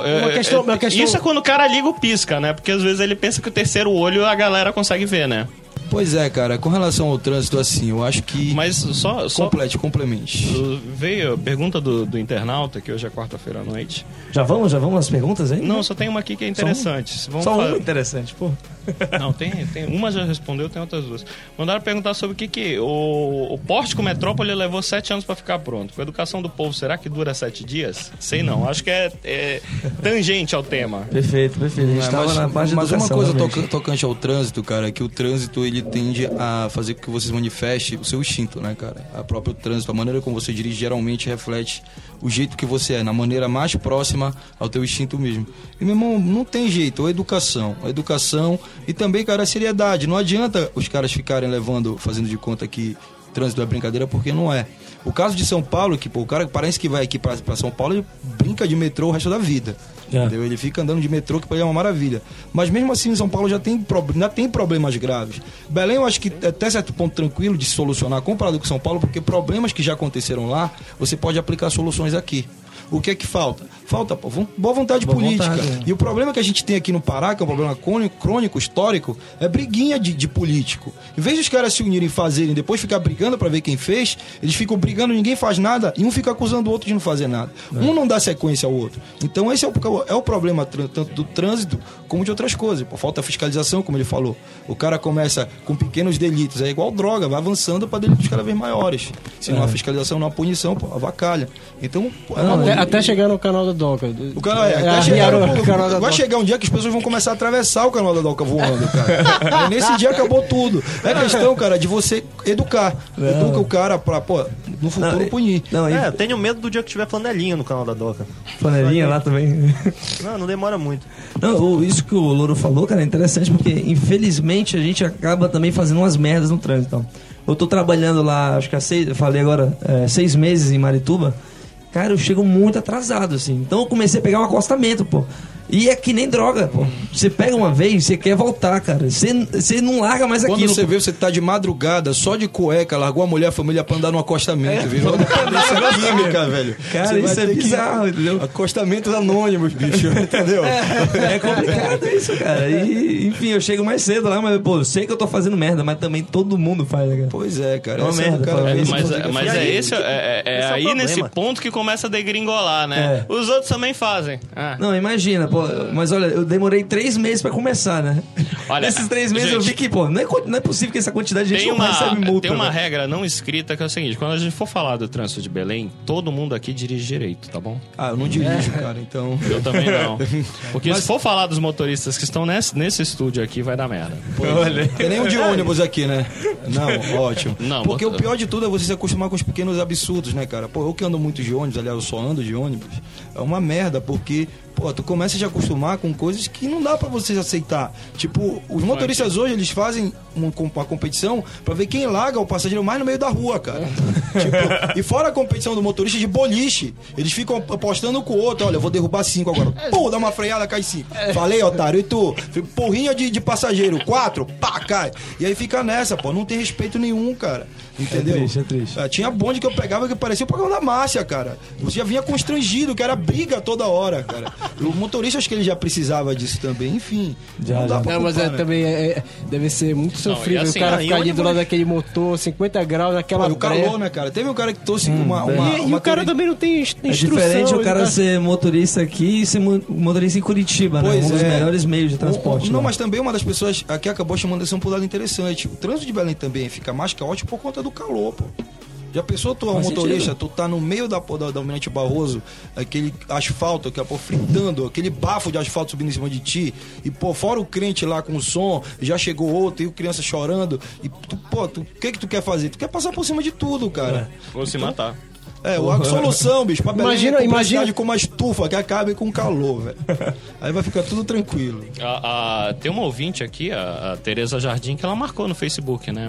Uma questão... Isso é quando o cara liga o pisca, né? Porque às vezes ele pensa que o terceiro olho a galera consegue ver, né? Pois é, cara, com relação ao trânsito, assim, eu acho que... Mas só complemente. veio a pergunta do internauta, que hoje é quarta-feira à noite. Já vamos às perguntas aí? Não, só tem uma aqui que é interessante. Vamos Só falar- uma interessante, pô. Não, tem uma já respondeu, tem outras duas. Mandaram perguntar sobre o que o Pórtico Metrópole levou 7 anos para ficar pronto. Com a educação do povo, será que dura 7 dias? Sei não, acho que é tangente ao tema. Perfeito. A gente estava na parte de Mas uma educação, coisa realmente. tocante ao trânsito, cara, é que o trânsito ele tende a fazer com que vocês manifestem o seu instinto, né, cara? A próprio trânsito, a maneira como você dirige geralmente reflete o jeito que você é, na maneira mais próxima ao teu instinto mesmo. E, meu irmão, não tem jeito, a educação e também, cara, a seriedade. Não adianta os caras ficarem fazendo de conta que trânsito é brincadeira, porque não é. O caso de São Paulo, que pô, o cara parece que vai aqui pra São Paulo, ele brinca de metrô o resto da vida. Entendeu? Ele fica andando de metrô, que pra ele é uma maravilha. Mas mesmo assim, em São Paulo ainda tem problemas graves. Belém, eu acho que até certo ponto tranquilo de se solucionar comparado com São Paulo, porque problemas que já aconteceram lá, você pode aplicar soluções aqui. O que é que falta? Falta boa vontade política. E o problema que a gente tem aqui no Pará, que é um problema crônico, histórico, é briguinha de político. Em vez dos caras se unirem e fazerem, depois ficar brigando pra ver quem fez, eles ficam brigando, ninguém faz nada, e um fica acusando o outro de não fazer nada. Um não dá sequência ao outro. Então esse é o problema tanto do trânsito como de outras coisas. Pô, falta fiscalização, como ele falou. O cara começa com pequenos delitos, é igual droga, vai avançando para delitos cada vez maiores. Se não há fiscalização, não há punição, pô, avacalha. Então, Até chegar no canal da Doca. O canal vai chegar um dia que as pessoas vão começar a atravessar o canal da Doca voando, cara. E nesse dia acabou tudo. É questão, cara, de você educar. Educa o cara pra, pô, no futuro punir. Eu tenho medo do dia que tiver flanelinha no canal da Doca. Flanelinha lá também. Não demora muito. Não, isso que o Louro falou, cara, é interessante porque, infelizmente, a gente acaba também fazendo umas merdas no trânsito. Então, eu tô trabalhando lá, acho que eu falei agora, 6 meses em Marituba. Cara, eu chego muito atrasado, assim. Então eu comecei a pegar um acostamento, pô. E é que nem droga, pô. Você pega uma vez, você quer voltar, cara. Você não larga mais aquilo. Quando você vê, você tá de madrugada, só de cueca, largou a mulher, a família pra andar no acostamento, virou dependência química, velho. Cara, isso é bizarro, entendeu? Acostamentos anônimos, bicho, entendeu? É complicado isso, cara. E, enfim, eu chego mais cedo lá, mas, pô, eu sei que eu tô fazendo merda, mas também todo mundo faz, né, cara? Pois é, cara. É uma merda, Mas esse é o aí problema. nesse ponto que começa a degringolar, né? Os outros também fazem. Não, imagina, pô, mas olha, eu demorei 3 meses pra começar, né? Olha, nesses 3 meses gente, eu vi que, pô, não é possível que essa quantidade de gente não recebe multa. Tem uma né? regra não escrita que é o seguinte: quando a gente for falar do trânsito de Belém, todo mundo aqui dirige direito, tá bom? Eu não dirijo, cara, então... Eu também não. Porque se for falar dos motoristas que estão nesse estúdio aqui, vai dar merda. Tem nem um de ônibus aqui, né? Não, ótimo. Não, porque o pior de tudo é você se acostumar com os pequenos absurdos, né, cara? Pô, eu que ando muito de ônibus, aliás, eu só ando de ônibus, é uma merda, porque... Pô, tu começa a te acostumar com coisas que não dá pra você aceitar. Tipo, os motoristas hoje, eles fazem uma competição pra ver quem larga o passageiro mais no meio da rua, cara. Tipo, e fora a competição do motorista de boliche, eles ficam apostando com o outro. Olha, eu vou derrubar 5 agora. Pô, dá uma freada, cai 5. Falei, otário. E tu? Porrinha de passageiro. 4, pá, cai. E aí fica nessa, pô. Não tem respeito nenhum, cara. Entendeu? É triste. Tinha bonde que eu pegava que parecia o programa da Márcia, cara. Você já vinha constrangido, que era briga toda hora, cara. O motorista, acho que ele já precisava disso também, enfim. Já. Pra Mas culpar, né? também deve ser muito sofrível e assim, o cara ficar ali ônibus- do lado daquele motor, 50 graus, naquela Pô, o calor, breia. né, cara? Teve um cara que trouxe uma E o cara também não tem instrução. É diferente o ele cara tá- ser motorista aqui e ser motorista em Curitiba, né? Pois Um dos é. melhores meios de transporte. Não, né? mas também uma das pessoas aqui acabou chamando atenção por um lado interessante. O trânsito de Belém também fica mais caótico por conta do calor, pô. Já pensou, tu é um Faz motorista, sentido. tu tá no meio da Almirante Barroso, aquele asfalto, que pô, fritando, aquele bafo de asfalto subindo em cima de ti, e pô, fora o crente lá com o som, já chegou outro, e o criança chorando, e tu, pô, o que que tu quer fazer? Tu quer passar por cima de tudo, cara. Vou se matar. A solução, bicho, pra Belém Imagina- é com uma estufa que acabe com calor, velho. Aí vai ficar tudo tranquilo. Tem uma ouvinte aqui, a Tereza Jardim, que ela marcou no Facebook, né?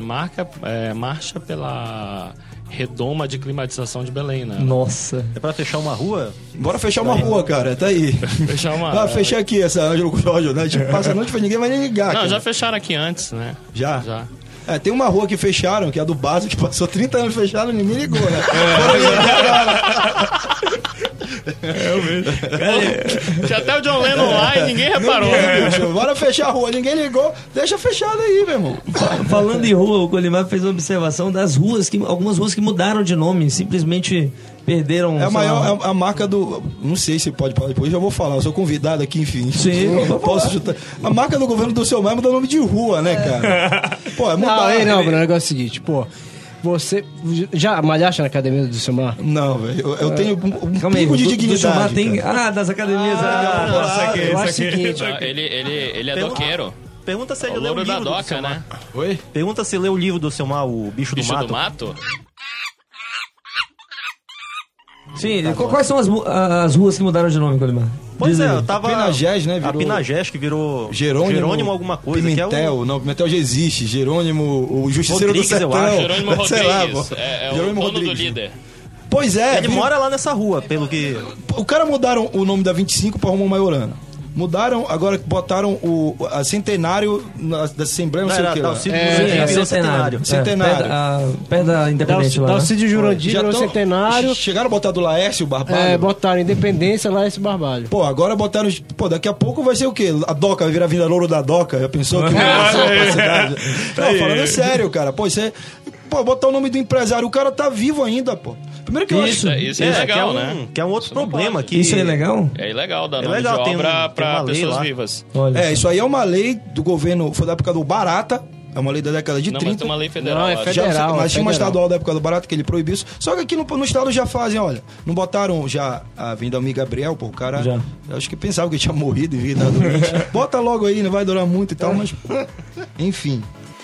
Marcha pela redoma de climatização de Belém, né? Nossa. É pra fechar uma rua? Bora fechar uma rua, cara, tá aí. Fechar uma... Fechar aqui essa Ângelo Custódio, né? Tipo, passa a noite, ninguém vai nem ligar. Não, cara. já fecharam aqui antes, né? Já? Já. Tem uma rua que fecharam, que é a do Baso, que passou 30 anos fechada e ninguém ligou, né? realmente. Tinha até o John Lennon lá e ninguém reparou. Bicho, bora fechar a rua, ninguém ligou, deixa fechado aí, meu irmão. Falando em rua, o Colimar fez uma observação das ruas, algumas ruas que mudaram de nome, simplesmente perderam... É a maior, a marca do... Não sei se pode falar depois, já vou falar, eu sou convidado aqui, enfim. Sim, eu posso chutar. A marca do governo do seu Maia muda o nome de rua, né, cara? Pô, é mudar. Não, Bruno, o negócio é o seguinte, pô... Você já malhaste na academia do Silmar? Não, velho. Eu tenho um Calma aí, pico de do dignidade. Silmar tem... das academias. Eu acho o seguinte... Ele é doqueiro. Pergunta se É ele o leu o louro livro da do doca, Selmar. né? Oi? Pergunta se leu o livro do Selmar, o Bicho, Bicho do do Mato. mato? Sim, quais são as ruas que mudaram de nome, Colimar? Pois Diz é, aí. eu tava... Pinagés, né? A Virou... Pinagés, que virou... Jerônimo alguma coisa. Pimentel, que é o... não, Pimentel já existe. Jerônimo, o Justiceiro Rodrigues, do eu Sertão. acho. Jerônimo Sei lá, Rodrigues. pô. É o Jerônimo dono Rodrigues. do líder. Pois é. Ele mora lá nessa rua, pelo que... O cara mudaram o nome da 25 para Romão Maiorana. Mudaram, agora botaram a Centenário da Assembleia, não sei o que lá. Sim, Centenário. Centenário. Perto da Independente lá, né? Dalcídio Jurandir virou Centenário. Chegaram a botar do Laércio Barbalho? Botaram Independência, Laércio Barbalho. Pô, agora botaram... Pô, daqui a pouco vai ser o quê? A Doca, vai virar Vinda Louro da Doca. Já pensou que vai ser pra cidade? Não, falando sério, cara. Pô, isso é... Pô, botar o nome do empresário. O cara tá vivo ainda, pô. Primeiro que eu Isso é ilegal, né? Que é um outro problema aqui. Isso é ilegal? É ilegal dar É nome legal, de tem obra uma pra lei pessoas lá. vivas. Olha. isso aí é uma lei do governo... Foi da época do Barata. É uma lei da década de Não, 30. mas tem uma lei federal. Não, é lá. federal. Mas tinha uma federal. estadual da época do Barato que ele proibiu isso. Só que aqui no estado já fazem, olha. Não botaram já a vinda amigo Gabriel, pô, o cara. Já. Eu acho que pensava que ele tinha morrido e vinha dar doente. Bota logo aí, não vai durar muito e tal, mas. Enfim.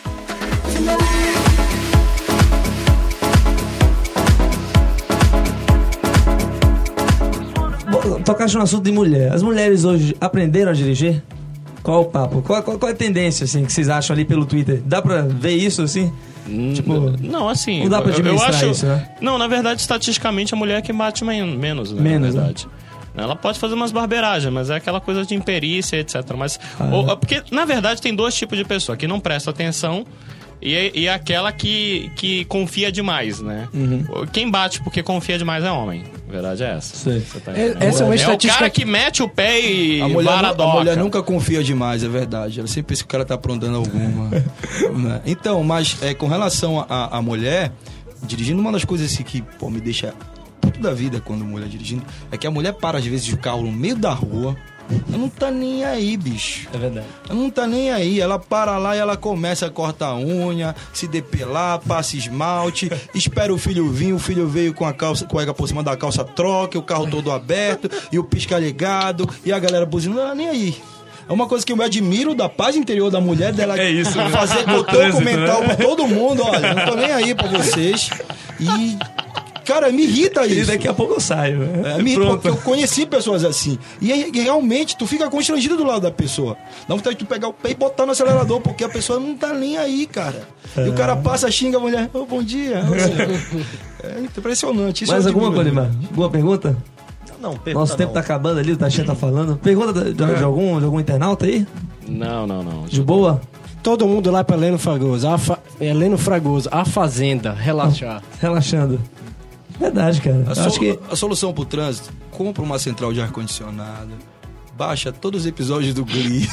Tocaste no assunto de mulher. As mulheres hoje aprenderam a dirigir? Qual o papo? Qual é a tendência, assim, que vocês acham ali pelo Twitter? Dá pra ver isso, assim? Tipo, Não, assim... não dá pra eu administrar acho, isso, né? Não, na verdade, estatisticamente, a mulher é que bate menos, né? Menos, na verdade. Ela pode fazer umas barbeiragens, mas é aquela coisa de imperícia, etc. Mas, porque, na verdade, tem dois tipos de pessoa. Que não presta atenção e aquela que confia demais, né? Quem bate porque confia demais é homem. A verdade é essa. Sei. Você tá entendendo? Essa é uma o estatística... cara que mete o pé e A vara a doca. mulher nunca confia demais, é verdade. Ela sempre pensa que o cara tá aprontando alguma. Né? Então, mas com relação à mulher, dirigindo, uma das coisas assim, que pô, me deixa puto da vida quando mulher dirigindo, é que a mulher para às vezes de carro no meio da rua. Ela não tá nem aí, bicho. É verdade. Ela não tá nem aí. Ela para lá e ela começa a cortar a unha, se depilar, passa esmalte, espera o filho vir. O filho veio com a cueca por cima da calça, troca, o carro todo aberto e o pisca ligado e a galera buzinando. Não, nem aí. É uma coisa que eu me admiro da paz interior da mulher, dela fazer documental pra todo mundo. Olha, não tô nem aí pra vocês. E... Cara, me irrita isso. E daqui a pouco eu saio. Me irrita porque eu conheci pessoas assim. E aí, realmente, tu fica constrangido do lado da pessoa. Dá vontade de tu pegar o pé e botar no acelerador, porque a pessoa não tá nem aí, cara. E o cara passa, xinga a mulher. Ô, bom dia. É impressionante. Isso Mais eu alguma, admiro. Colimar? Alguma pergunta? Não, pergunta Nosso tempo não. tá acabando ali, o Tachinha tá falando. Pergunta de algum internauta aí? Não. De boa? Todo mundo lá pra Heleno Fragoso. Heleno Fragoso, A Fazenda, relaxar. Relaxando. Verdade, cara. Eu acho que... A solução pro trânsito, compra uma central de ar-condicionado, baixa todos os episódios do Glee,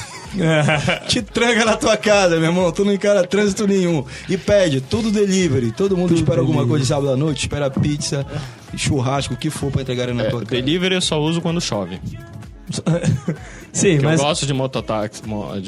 te tranca na tua casa, meu irmão, tu não encara trânsito nenhum. E pede, tudo delivery, todo mundo espera alguma coisa de sábado à noite, espera pizza, churrasco, o que for pra entregar na tua casa. Delivery eu só uso quando chove. Sim, Porque mas eu gosto de mototáxi,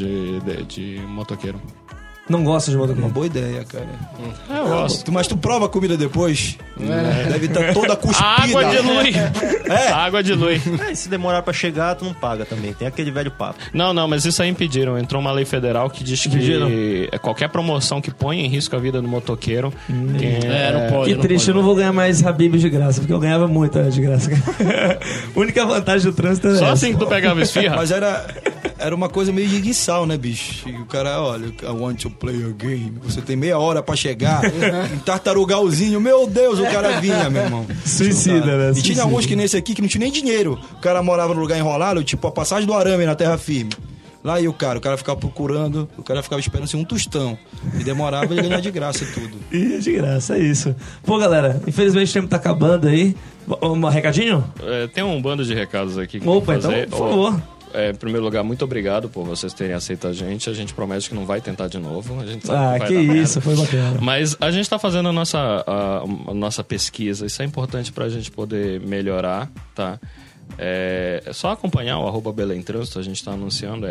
de motoqueiro. não gosta de Uma motoqueiro. boa ideia, cara. Eu gosto. Mas tu prova a comida depois? Deve estar toda cuspida. Água dilui. Água dilui. E se demorar pra chegar, tu não paga também. Tem aquele velho papo. Não, mas isso aí impediram. Entrou uma lei federal que diz que qualquer promoção que põe em risco a vida do motoqueiro... não pode. Que triste, eu não vou ganhar mais Habib de graça, porque eu ganhava muito de graça. A única vantagem do trânsito é Só essa. assim que tu pegava esfirra. Mas era uma coisa meio de guiçal, né, bicho? E o cara, olha, I want to play a game. Você tem meia hora pra chegar, um tartarugalzinho. Meu Deus, o cara vinha, meu irmão. Suicida, né? E tinha uns que nesse aqui que não tinha nem dinheiro. O cara morava num lugar enrolado, tipo a passagem do arame na terra firme. Lá ia o cara ficava procurando, o cara ficava esperando assim, um tostão. E demorava ele ganhar de graça tudo. E de graça, é isso. Pô, galera, infelizmente o tempo tá acabando aí. Um recadinho? Tem um bando de recados aqui que Opa, tem que fazer. então, por favor. Em primeiro lugar, muito obrigado por vocês terem aceito a gente. A gente promete que não vai tentar de novo. A gente sabe Ah, que vai dar isso, merda. foi bacana. Mas a gente está fazendo a nossa pesquisa. Isso é importante para a gente poder melhorar, tá? É só acompanhar o @Belém Trânsito. A gente está anunciando,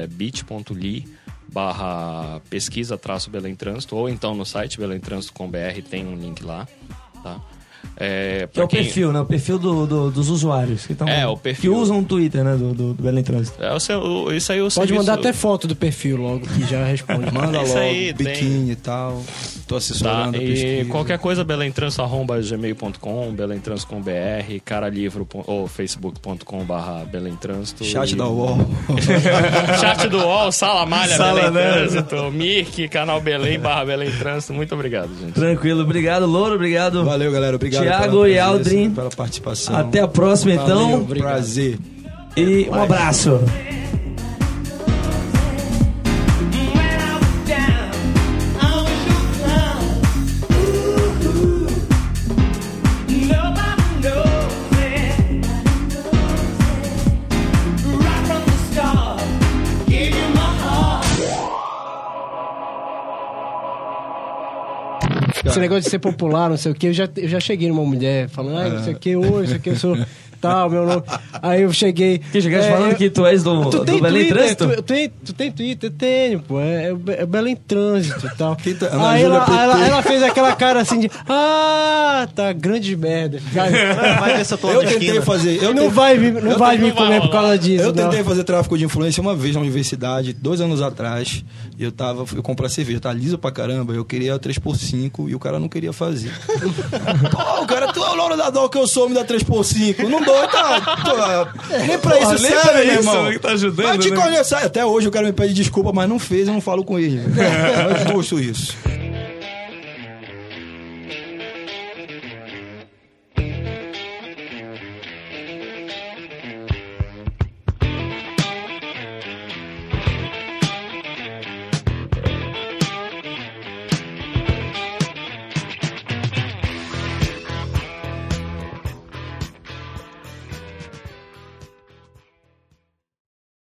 bit.ly/pesquisa-Belém Trânsito, ou então no site belemtrânsito.com.br tem um link lá, tá? Que é o perfil, né? O perfil dos usuários que, o perfil. que usam o Twitter, né? Do Belém Trânsito. Isso aí, o Pode serviço... mandar até foto do perfil logo, que já responde. Manda Isso logo, aí, tem. biquíni e tal. Tô Tá, assessorando a e pesquisa. qualquer coisa, belemtrânsito@gmail.com, belemtrânsito.com.br, caralivro ou facebook.com/belemtrânsito. Chat e... da UOL. Chat do UOL, Sala Malha, Sala, Belém né? Trânsito, Mirk, canal Belém/Belém Trânsito. Muito obrigado, gente. Tranquilo, obrigado, Louro, obrigado. Valeu, galera. Obrigado Thiago pela e presença, Aldrin. pela participação. Até a próxima, então. Valeu, prazer. E um abraço. Esse negócio de ser popular, não sei o que, eu já cheguei numa mulher falando, não sei o que, oi, não sei o que, eu sou tal, meu nome. Aí eu cheguei. Que chegaste falando que tu és do Belém Twitter? Trânsito? Tu tem Twitter? Eu tenho, pô. É Belém Trânsito e tal. Ana Aí Júlia PT. ela fez aquela cara assim de. Tá, grande merda. Vai ver se eu tô Eu na tentei esquina. fazer. Não vai me comer por causa disso. Eu não. tentei fazer tráfico de influência uma vez na universidade, 2 anos atrás. E eu comprei cerveja, tá liso pra caramba. Eu queria 3x5 e o cara não queria fazer. Pô, o cara, tu é o Lauro da Dó que eu sou, me dá 3x5. Não dou, tá. Nem pra isso, nem sério, pra meu isso, irmão. que tá ajudando, Vai te né? conhecer. Até hoje o cara me pede desculpa, mas não fez, eu não falo com ele. É justo isso.